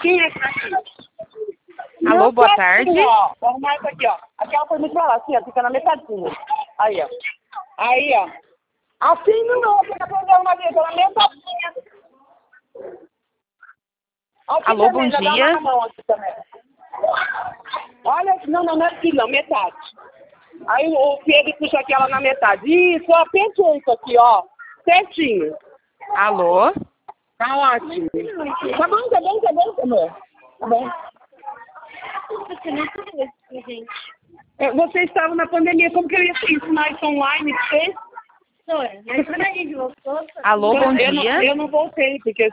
Quem é que tá aqui? Alô, boa tarde. Assim, ó. Vou arrumar isso aqui, ó. Aqui ela foi muito pra lá, assim, ó. Fica na metadinha. Aí, ó. Aí, ó. Assim não, tem que aprender uma vez, na metadinha. Aqui Alô, também, bom já dá dia. uma na mão aqui também. Olha, não é assim, não, metade. Aí o Pedro puxa aquela na metade. Isso, ó, perfeito aqui, ó. Certinho. Alô? Tá ótimo. Tá bom, amor. Tá bom. Você não falou isso pra gente. Você estava na pandemia, como que eu ia te ensinar isso online? Fez? Professora, mas quando a gente voltou... Alô, bom dia. Eu não voltei, porque